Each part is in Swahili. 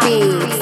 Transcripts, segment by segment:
Beats.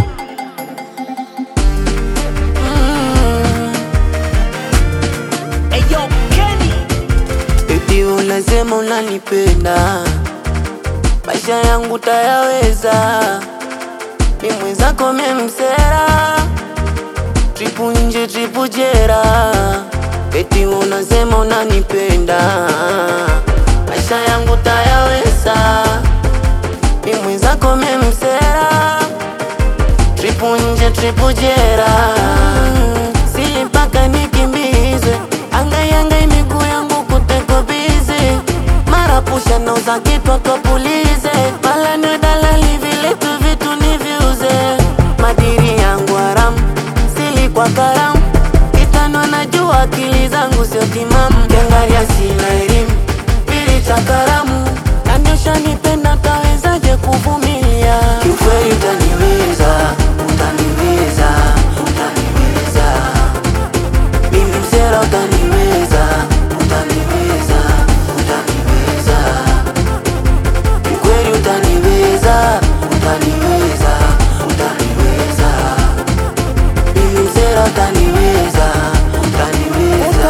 Ayo, Kenny. Baby unasema unanipenda, maisha yangu tayaweza. Ni mwenzako memsera, tripu nje tripu jera. Eti unasema unanipenda, maisha yangu tayaweza. Ni mwenzako memsera, tripu nje tripu jera. Sili mpaka nikimbizwe, angai miguu yangu kuteko bize. Mara pusha na uza kitwa tupulize, mala ni dalali vile tu vitu niviuze. Madiri yangu haramu, sili kwa karamu, kitano najua akili zangu sio timamu. Kiangalia sina elimu, pili cha karamu, nanyosha nipenda tawezaje kuvumilia. Kiukweli utaniweza, utaniweza, utaniweza. Mimi msera utaniweza, utaniweza, utaniweza. Kiukweli utaniweza, utaniweza, utaniweza. Mimi msera utaniweza, utaniweza,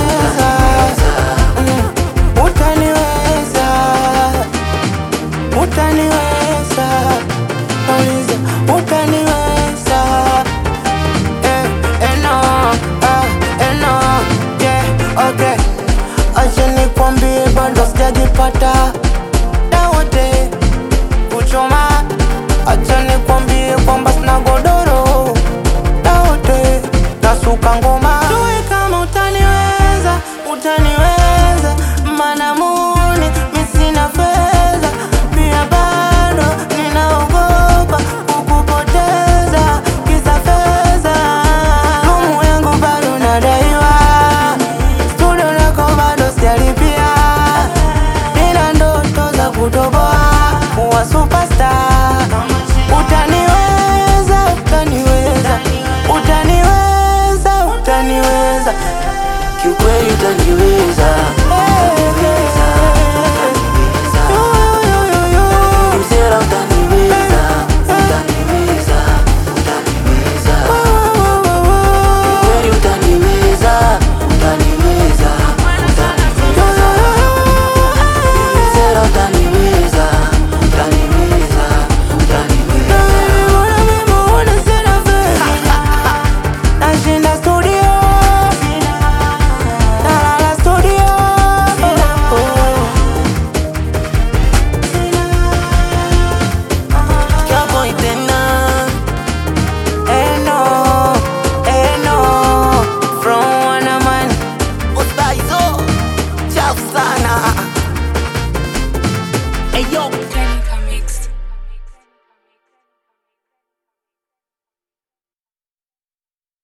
utaniweza. Utaniweza, utaniweza, nauliza utaniweza. No, yeah, okay. Acha nikwambie bado sijajipata dawote kuchoma. Acha nikwambie kwamba sina godoro dawote nasuka ngoma. Tuwe kama utaniweza, utaniweza. Mana muni misina fedha, pia bado ninaogopa kukupoteza kisa fedha. Lumu yangu bado nadaiwa, studio lako bado sijalipia. Nina ndoto za kutoboa.